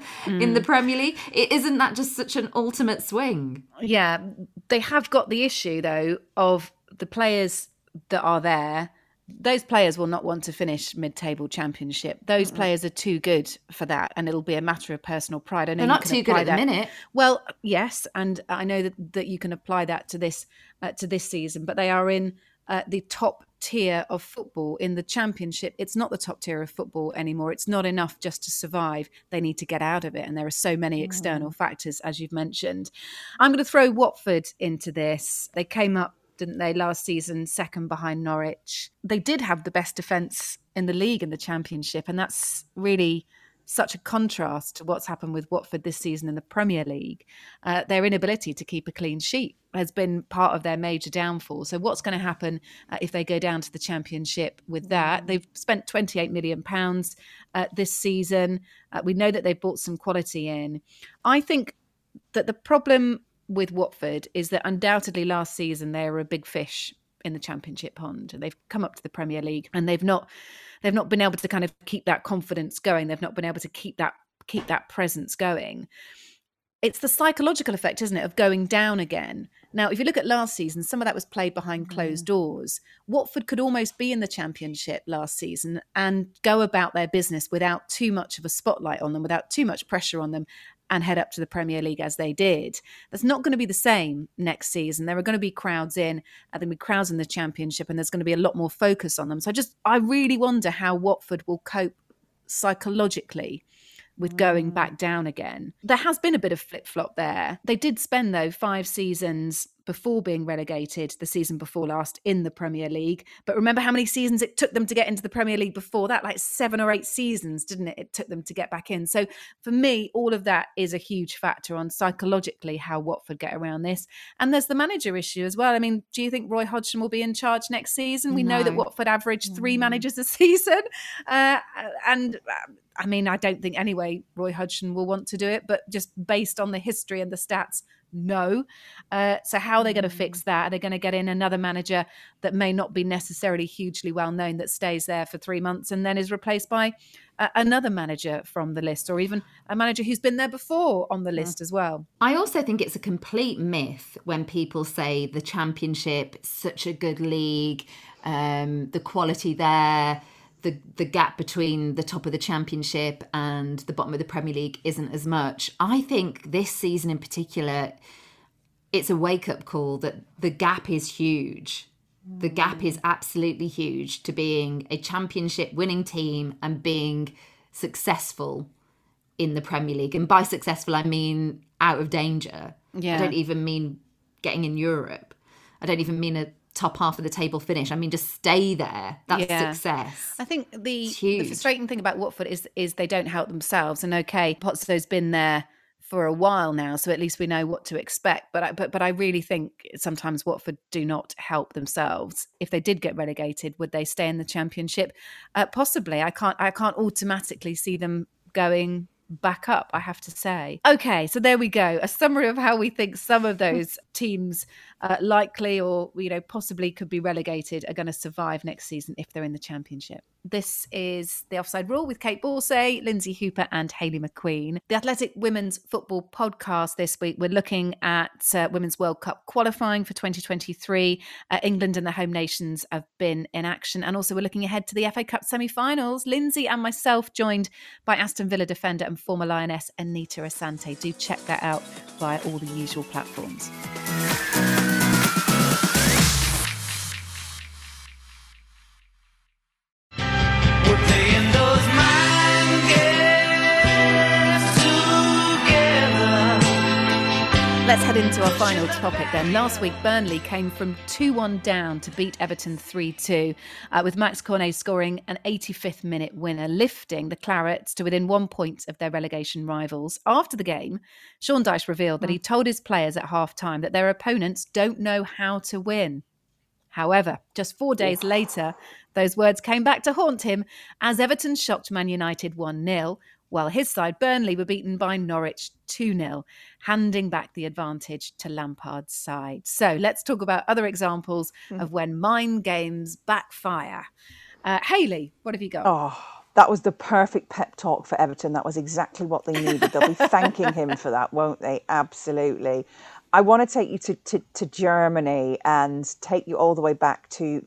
Speaker 12: in the Premier League. Isn't that just such an ultimate swing?
Speaker 10: Yeah, they have got the issue, though, of the players that are there. Those players will not want to finish mid-table Championship. Those players are too good for that, and it'll be a matter of personal pride. I know
Speaker 12: they're not too good at the minute.
Speaker 10: Well, yes, and I know that you can apply that to this season, but they are in the top tier of football in the Championship. It's not the top tier of football anymore. It's not enough just to survive. They need to get out of it, and there are so many external factors, as you've mentioned. I'm going to throw Watford into this. They came up, didn't they, last season, second behind Norwich. They did have the best defence in the league in the Championship, and that's really such a contrast to what's happened with Watford this season in the Premier League. Their inability to keep a clean sheet has been part of their major downfall. So what's going to happen if they go down to the Championship with that? They've spent £28 million this season. We know that they've brought some quality in. I think that the problem with Watford is that undoubtedly last season they were a big fish in the Championship pond, and they've come up to the Premier League and they've not been able to kind of keep that confidence going. They've not been able to keep that presence going. It's the psychological effect, isn't it, of going down again. Now, if you look at last season, some of that was played behind closed doors. Watford could almost be in the Championship last season and go about their business without too much of a spotlight on them, without too much pressure on them, and head up to the Premier League as they did. That's not going to be the same next season. There are going to be crowds in, there'll be crowds in the Championship, and there's going to be a lot more focus on them. So I really wonder how Watford will cope psychologically with going back down again. There has been a bit of flip-flop there. They did spend, though, 5 seasons before being relegated, the season before last, in the Premier League. But remember how many seasons it took them to get into the Premier League before that? Like 7 or 8 seasons, didn't it? It took them to get back in. So for me, all of that is a huge factor on psychologically how Watford get around this. And there's the manager issue as well. I mean, do you think Roy Hodgson will be in charge next season? We know that Watford averaged 3 managers a season. I mean, I don't think anyway Roy Hodgson will want to do it, but just based on the history and the stats, no. So how are they going to fix that? Are they going to get in another manager that may not be necessarily hugely well known, that stays there for 3 months and then is replaced by another manager from the list, or even a manager who's been there before on the list as well?
Speaker 12: I also think it's a complete myth when people say the Championship is such a good league, the quality there, the gap between the top of the Championship and the bottom of the Premier League isn't as much. I think this season in particular, it's a wake-up call that the gap is huge. The gap is absolutely huge to being a Championship winning team and being successful in the Premier League. And by successful, I mean out of danger.
Speaker 10: Yeah.
Speaker 12: I don't even mean getting in Europe. I don't even mean a top half of the table finish. I mean, just stay there. That's success.
Speaker 10: I think the frustrating thing about Watford is they don't help themselves. And okay, Pozzo's been there for a while now, so at least we know what to expect. But I really think sometimes Watford do not help themselves. If they did get relegated, would they stay in the Championship? Possibly. I can't automatically see them going back up, I have to say. Okay, so there we go. A summary of how we think some of those teams likely or possibly could be relegated are going to survive next season if they're in the Championship. This is The Offside Rule with Kate Borsay, Lindsay Hooper and Hayley McQueen. The Athletic Women's Football Podcast this week, we're looking at Women's World Cup qualifying for 2023. England and the home nations have been in action. And also we're looking ahead to the FA Cup semi-finals. Lindsay and myself joined by Aston Villa defender and former Lioness Anita Asante. Do check that out via all the usual platforms. Let's head into our final topic then. Last week, Burnley came from 2-1 down to beat Everton 3-2, with Max Cornet scoring an 85th minute winner, lifting the Clarets to within 1 point of their relegation rivals. After the game, Sean Dyche revealed that he told his players at half-time that their opponents don't know how to win. However, just 4 days later, those words came back to haunt him as Everton shocked Man United 1-0, while his side, Burnley, were beaten by Norwich 2-0, handing back the advantage to Lampard's side. So let's talk about other examples of when mind games backfire. Hayley, what have you got?
Speaker 11: Oh, that was the perfect pep talk for Everton. That was exactly what they needed. They'll be thanking him for that, won't they? Absolutely. I want to take you to Germany and take you all the way back to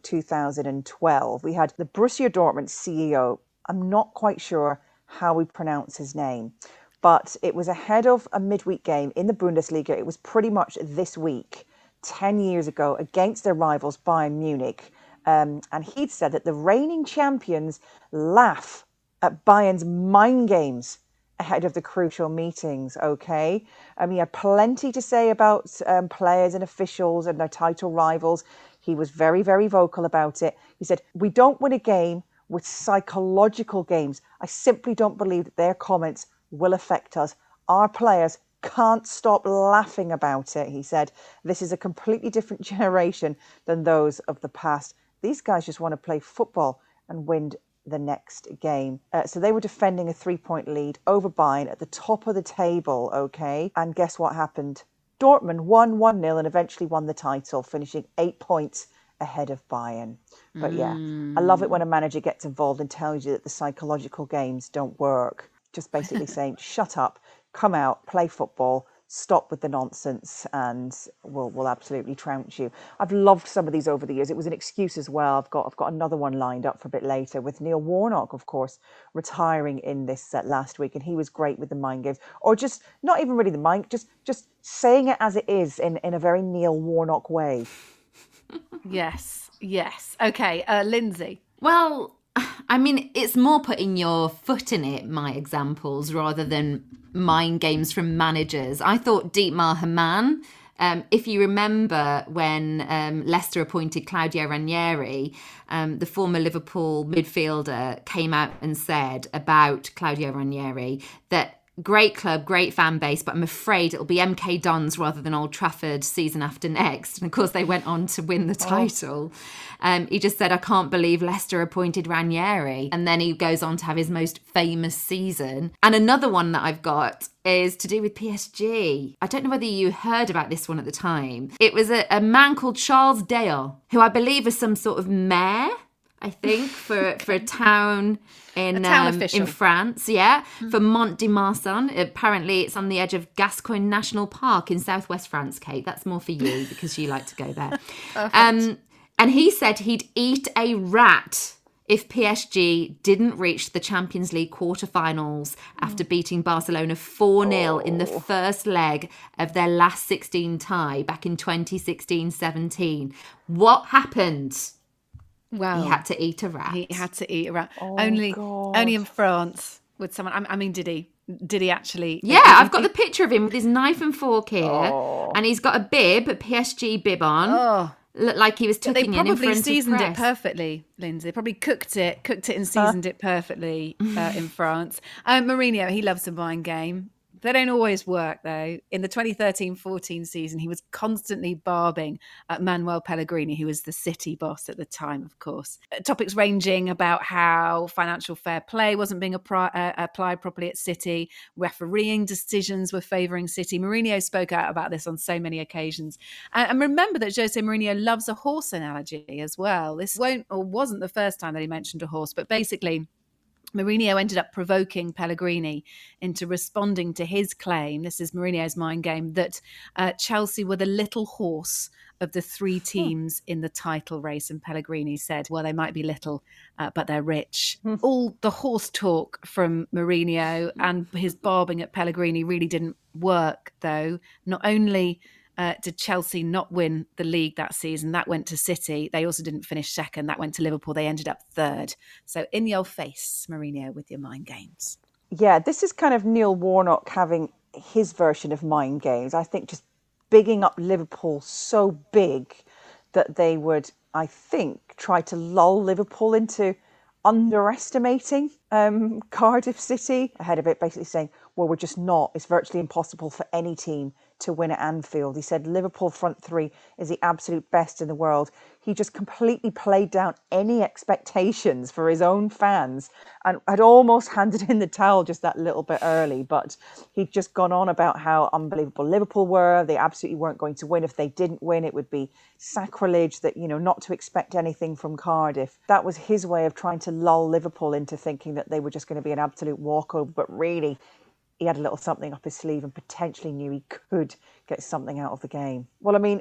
Speaker 11: 2012. We had the Borussia Dortmund CEO. I'm not quite sure how we pronounce his name, but it was ahead of a midweek game in the Bundesliga. It was pretty much this week, 10 years ago, against their rivals Bayern Munich. And he'd said that the reigning champions laugh at Bayern's mind games ahead of the crucial meetings, okay? He had plenty to say about players and officials and their title rivals. He was very, very vocal about it. He said, "We don't win a game with psychological games. I simply don't believe that their comments will affect us. Our players can't stop laughing about it," he said. "This is a completely different generation than those of the past. These guys just want to play football and win the next game." So they were defending a 3-point lead over Bayern at the top of the table, okay? And guess what happened? Dortmund won 1-0 and eventually won the title, finishing 8 points ahead of Bayern. But yeah, I love it when a manager gets involved and tells you that the psychological games don't work. Just basically saying, shut up, come out, play football, stop with the nonsense, and we'll absolutely trounce you. I've loved some of these over the years. It was an excuse as well. I've got another one lined up for a bit later with Neil Warnock, of course, retiring in this last week, and he was great with the mind games, or just not even really the mind, just saying it as it is in a very Neil Warnock way.
Speaker 10: Yes. Okay, Lindsay.
Speaker 12: Well, I mean, it's more putting your foot in it, my examples, rather than mind games from managers. I thought Dietmar Hamann, if you remember when Leicester appointed Claudio Ranieri, the former Liverpool midfielder came out and said about Claudio Ranieri that great club, great fan base, but I'm afraid it'll be MK Dons rather than Old Trafford season after next. And of course, they went on to win the title. He just said, "I can't believe Leicester appointed Ranieri." And then he goes on to have his most famous season. And another one that I've got is to do with PSG. I don't know whether you heard about this one at the time. It was a man called Charles Dale, who I believe is some sort of mayor, I think, for a town in France, for Mont-de-Marsan. Apparently, it's on the edge of Gascogne National Park in southwest France, Kate. That's more for you because you like to go there. And he said he'd eat a rat if PSG didn't reach the Champions League quarterfinals after beating Barcelona 4-0 in the first leg of their last 16 tie back in 2016-17. What happened?
Speaker 10: Well,
Speaker 12: he had to eat a rat.
Speaker 10: He had to eat a rat.
Speaker 11: Oh,
Speaker 10: only in France would someone. I mean, did he? Did he actually?
Speaker 12: Yeah, I've got the picture of him with his knife and fork here, and he's got a PSG bib on.
Speaker 10: Oh.
Speaker 12: Looked like he was tucking in front of press.
Speaker 10: They probably seasoned it perfectly, Lindsay. They probably cooked it and seasoned it perfectly in France. Mourinho, he loves a mind game. They don't always work, though. In the 2013-14 season, he was constantly barbing at Manuel Pellegrini, who was the City boss at the time, of course. Topics ranging about how financial fair play wasn't being applied properly at City, refereeing decisions were favouring City. Mourinho spoke out about this on so many occasions. And remember that Jose Mourinho loves a horse analogy as well. This wasn't the first time that he mentioned a horse, but basically Mourinho ended up provoking Pellegrini into responding to his claim, this is Mourinho's mind game, that Chelsea were the little horse of the three teams in the title race. And Pellegrini said, well, they might be little, but they're rich. All the horse talk from Mourinho and his barbing at Pellegrini really didn't work, though. Not only did Chelsea not win the league that season, that went to City. They also didn't finish second. That went to Liverpool. They ended up third. So in your face, Mourinho, with your mind games.
Speaker 11: Yeah, this is kind of Neil Warnock having his version of mind games. I think just bigging up Liverpool so big that they would, I think, try to lull Liverpool into underestimating Cardiff City ahead of it, basically saying, well, we're just not. It's virtually impossible for any team to win at Anfield. He said Liverpool front three is the absolute best in the world. He just completely played down any expectations for his own fans and had almost handed in the towel just that little bit early. But he'd just gone on about how unbelievable Liverpool were. They absolutely weren't going to win. If they didn't win, it would be sacrilege, that, you know, not to expect anything from Cardiff. That was his way of trying to lull Liverpool into thinking that they were just going to be an absolute walkover. But really, he had a little something up his sleeve and potentially knew he could get something out of the game. Well, I mean,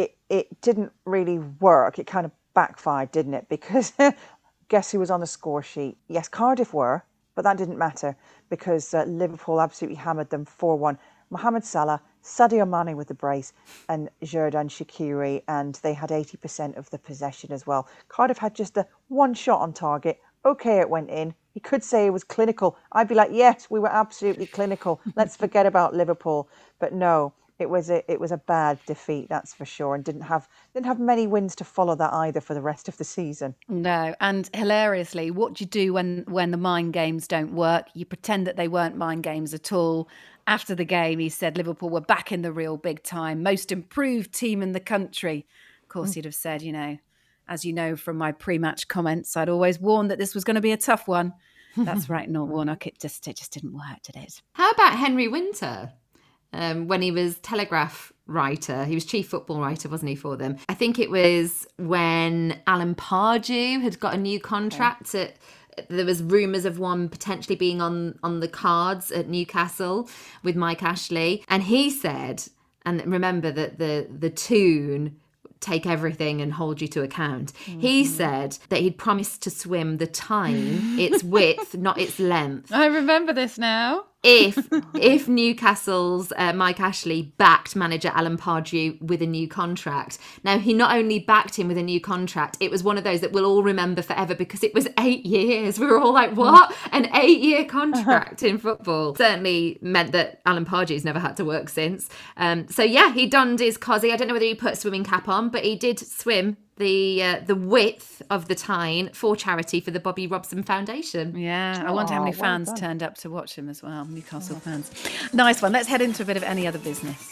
Speaker 11: it didn't really work. It kind of backfired, didn't it? Because guess who was on the score sheet? Yes, Cardiff were, but that didn't matter because Liverpool absolutely hammered them 4-1. Mohamed Salah, Sadio Mane with the brace, and Xherdan Shaqiri, and they had 80% of the possession as well. Cardiff had just the one shot on target. Okay, it went in. You could say it was clinical. I'd be like, yes, we were absolutely clinical. Let's forget about Liverpool. But no, it was a bad defeat, that's for sure, and didn't have many wins to follow that either for the rest of the season.
Speaker 10: No, and hilariously, what do you do when the mind games don't work? You pretend that they weren't mind games at all. After the game, he said Liverpool were back in the real big time, most improved team in the country. Of course, he'd have said, you know, as you know from my pre-match comments, I'd always warned that this was going to be a tough one. That's right, Neil Warnock. It just didn't work, did it?
Speaker 12: How about Henry Winter? When he was Telegraph writer, he was chief football writer, wasn't he, for them? I think it was when Alan Pardew had got a new contract. There was rumours of one potentially being on the cards at Newcastle with Mike Ashley. And he said, and remember that the tune, take everything and hold you to account. Mm-hmm. He said that he'd promised to swim the Tyne, its width, not its length.
Speaker 10: I remember this now.
Speaker 12: If Newcastle's Mike Ashley backed manager Alan Pardew with a new contract. Now, he not only backed him with a new contract, it was one of those that we'll all remember forever because it was 8 years. We were all like, what? An 8-year contract in football. Certainly meant that Alan Pardew's never had to work since. So yeah, he donned his cosy. I don't know whether he put a swimming cap on, but he did swim the width of the Tyne for charity for the Bobby Robson Foundation.
Speaker 10: Yeah, I wonder how many fans turned up to watch him as well, Newcastle fans. Nice one. Let's head into a bit of any other business.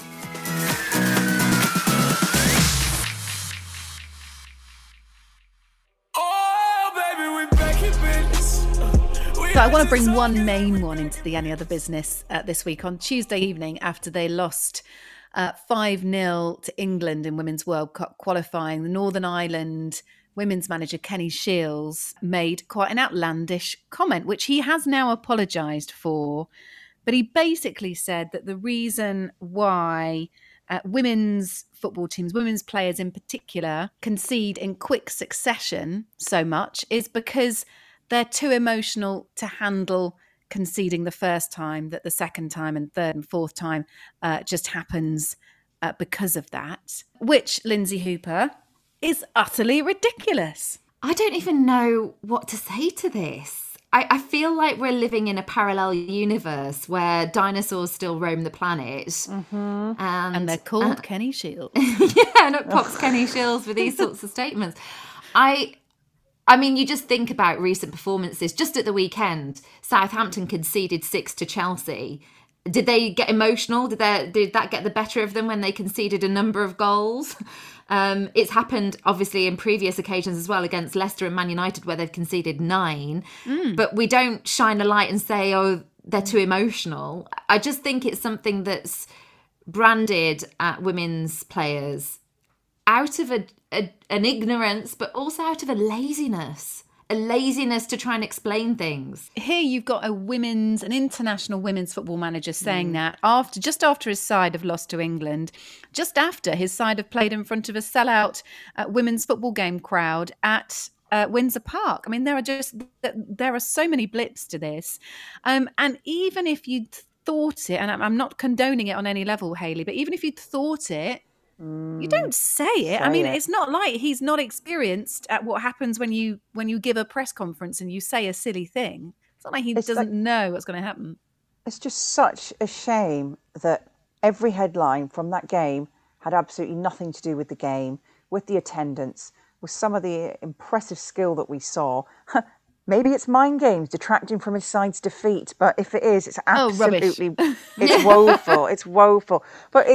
Speaker 10: So I want to bring one main one into the any other business this week. On Tuesday evening, after they lost 5-0 to England in Women's World Cup qualifying, the Northern Ireland women's manager Kenny Shiels made quite an outlandish comment, which he has now apologised for. But he basically said that the reason why women's football teams, women's players in particular, concede in quick succession so much is because they're too emotional to handle conceding the first time, that the second time and third and fourth time just happens because of that, which, Lindsay Hooper, is utterly ridiculous.
Speaker 12: I don't even know what to say to this. I feel like we're living in a parallel universe where dinosaurs still roam the planet.
Speaker 10: Mm-hmm. And they're called Kenny Shields.
Speaker 12: Yeah, and it pops Kenny Shields with these sorts of statements. I mean, you just think about recent performances. Just at the weekend, Southampton conceded 6 to Chelsea. Did they get emotional? Did that get the better of them when they conceded a number of goals? It's happened, obviously, in previous occasions as well against Leicester and Man United, where they've conceded 9. But we don't shine a light and say, oh, they're too emotional. I just think it's something that's branded at women's players out of an ignorance, but also out of a laziness to try and explain things.
Speaker 10: Here you've got an international women's football manager saying that just after his side have lost to England, just after his side have played in front of a sellout women's football game crowd at Windsor Park. I mean, there are so many blips to this. And even if you'd thought it, and I'm not condoning it on any level, Hayley, but even if you'd thought it, you don't say it. It's not like he's not experienced at what happens when you give a press conference and you say a silly thing. It's not like he doesn't know what's going to happen.
Speaker 11: It's just such a shame that every headline from that game had absolutely nothing to do with the game, with the attendance, with some of the impressive skill that we saw. Maybe it's mind games detracting from his side's defeat, but if it is, it's absolutely, it's woeful. It's woeful. But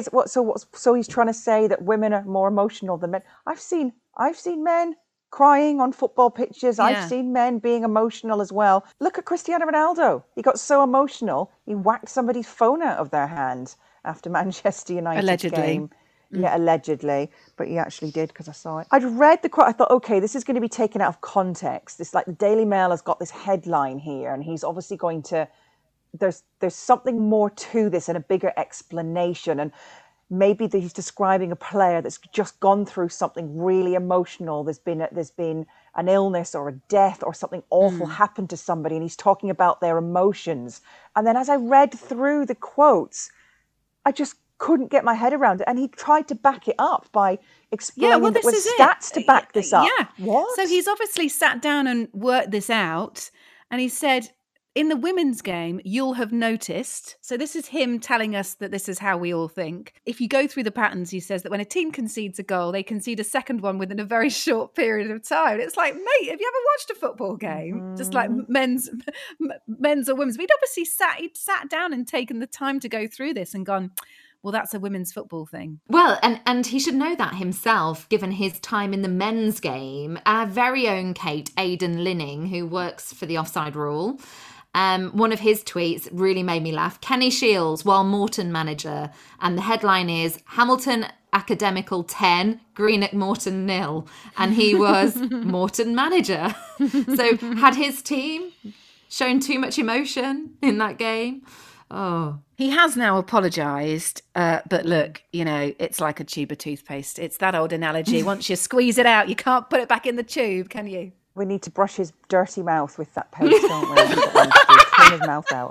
Speaker 11: so he's trying to say that women are more emotional than men. I've seen men crying on football pitches. Yeah. I've seen men being emotional as well. Look at Cristiano Ronaldo. He got so emotional, he whacked somebody's phone out of their hand after Manchester United's game. Yeah, allegedly, but he actually did because I saw it. I'd read the quote. I thought, okay, this is going to be taken out of context. This, like, the Daily Mail has got this headline here, and he's obviously going to. There's something more to this and a bigger explanation, and maybe that he's describing a player that's just gone through something really emotional. There's been an illness or a death or something awful happened to somebody, and he's talking about their emotions. And then as I read through the quotes, I just couldn't get my head around it, and he tried to back it up by explaining that with stats to back this up.
Speaker 10: Yeah.
Speaker 11: What?
Speaker 10: So he's obviously sat down and worked this out, and he said, in the women's game, you'll have noticed, so this is him telling us that this is how we all think. If you go through the patterns, he says that when a team concedes a goal, they concede a second one within a very short period of time. It's like, mate, have you ever watched a football game? Just like men's or women's. But he'd sat down and taken the time to go through this and gone, well, that's a women's football thing.
Speaker 12: Well, and he should know that himself, given his time in the men's game. Our very own Kate, Aidan Linning, who works for the Offside Rule, one of his tweets really made me laugh. Kenny Shields, while Morton manager. And the headline is, Hamilton Academical 10, Greenock Morton 0. And he was Morton manager. So had his team shown too much emotion in that game? Oh.
Speaker 10: He has now apologised, but look, it's like a tube of toothpaste. It's that old analogy. Once you squeeze it out, you can't put it back in the tube, can you?
Speaker 11: We need to brush his dirty mouth with that paste, don't we? Clean his mouth out.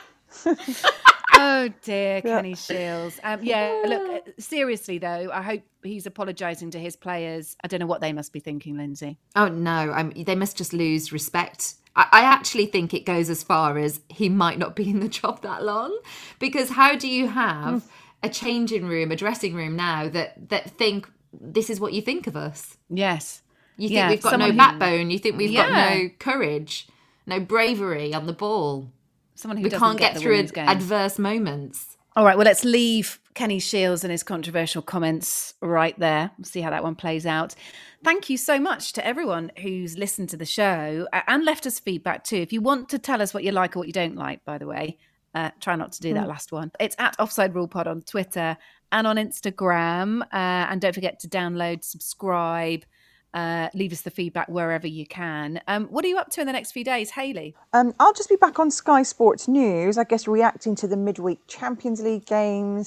Speaker 10: Oh dear, Kenny Shields. Look, seriously though, I hope he's apologising to his players. I don't know what they must be thinking, Lindsay.
Speaker 12: Oh no, they must just lose respect. I actually think it goes as far as he might not be in the job that long, because how do you have a changing room, a dressing room now that think this is what you think of us?
Speaker 10: Yes.
Speaker 12: You think we've got no backbone. You think we've got no courage, no bravery on the ball.
Speaker 10: Someone who
Speaker 12: we can't get through adverse moments.
Speaker 10: All right, well, let's leave Kenny Shields and his controversial comments right there. We'll see how that one plays out. Thank you so much to everyone who's listened to the show and left us feedback too. If you want to tell us what you like or what you don't like, by the way, try not to do that last one. It's at Offside Rule Pod on Twitter and on Instagram. And don't forget to download, subscribe, leave us the feedback wherever you can. What are you up to in the next few days, Hayley?
Speaker 11: I'll just be back on Sky Sports News, I guess, reacting to the midweek Champions League games.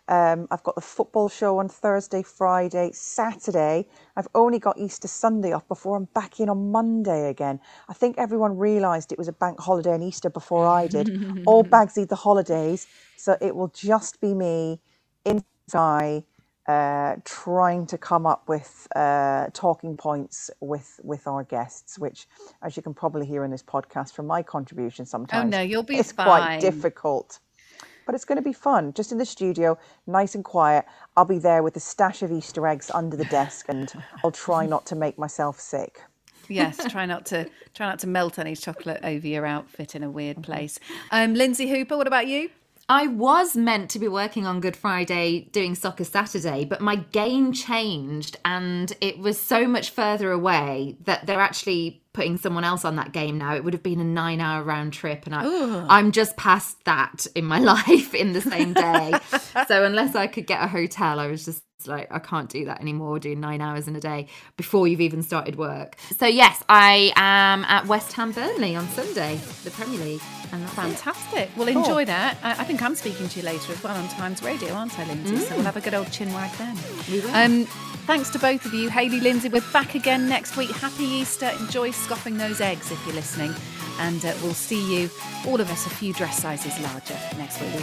Speaker 11: I've got the football show on Thursday, Friday, Saturday. I've only got Easter Sunday off before I'm back in on Monday again. I think everyone realised it was a bank holiday and Easter before I did. All Bagsied the holidays. So it will just be me in Sky trying to come up with talking points with our guests, which, as you can probably hear in this podcast from my contribution sometimes,
Speaker 10: you'll be
Speaker 11: it's
Speaker 10: fine.
Speaker 11: Quite difficult. But it's going to be fun, just in the studio, nice and quiet. I'll be there with a stash of Easter eggs under the desk, and I'll try not to make myself sick.
Speaker 10: Yes, try not to melt any chocolate over your outfit in a weird place. Lindsay Hooper, what about you?
Speaker 12: I was meant to be working on Good Friday doing Soccer Saturday, but my game changed and it was so much further away that they're actually putting someone else on that game now. It would have been a 9-hour round trip, and I'm just past that in my life in the same day. So unless I could get a hotel, I was just like, I can't do that anymore, doing 9 hours in a day before you've even started work. So yes, I am at West Ham Burnley on Sunday, the Premier League. And that's
Speaker 10: fantastic. Well, enjoy that. I think I'm speaking to you later as well on Times Radio, aren't I, Lindsay? So we'll have a good old chinwag then.
Speaker 12: We will.
Speaker 10: Thanks to both of you. Hayley, Lindsay, we're back again next week. Happy Easter. Enjoy scoffing those eggs if you're listening. And we'll see you, all of us, a few dress sizes larger next week.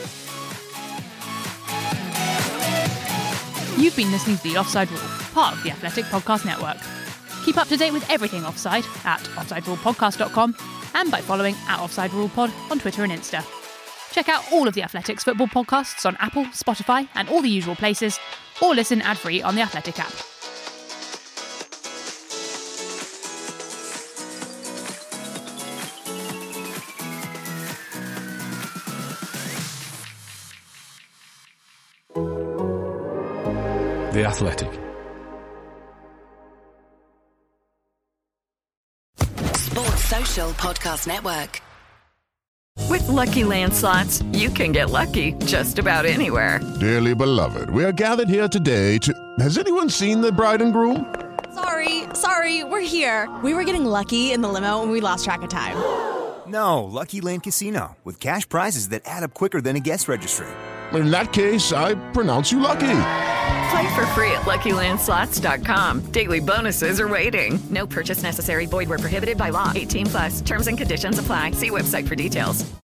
Speaker 13: You've been listening to The Offside Rule, part of the Athletic Podcast Network. Keep up to date with everything Offside at offsiderulepodcast.com and by following @OffsideRulePod on Twitter and Insta. Check out all of the Athletics football podcasts on Apple, Spotify and all the usual places, or listen ad-free on the Athletic app.
Speaker 1: The Athletic.
Speaker 3: Sports Social Podcast Network.
Speaker 6: With Lucky Land Slots, you can get lucky just about anywhere.
Speaker 7: Dearly beloved, we are gathered here today to... Has anyone seen the bride and groom?
Speaker 8: Sorry, we're here. We were getting lucky in the limo and we lost track of time.
Speaker 9: No, Lucky Land Casino, with cash prizes that add up quicker than a guest registry.
Speaker 7: In that case, I pronounce you lucky.
Speaker 6: Play for free at LuckyLandSlots.com. Daily bonuses are waiting. No purchase necessary. Void where prohibited by law. 18+. Terms and conditions apply. See website for details.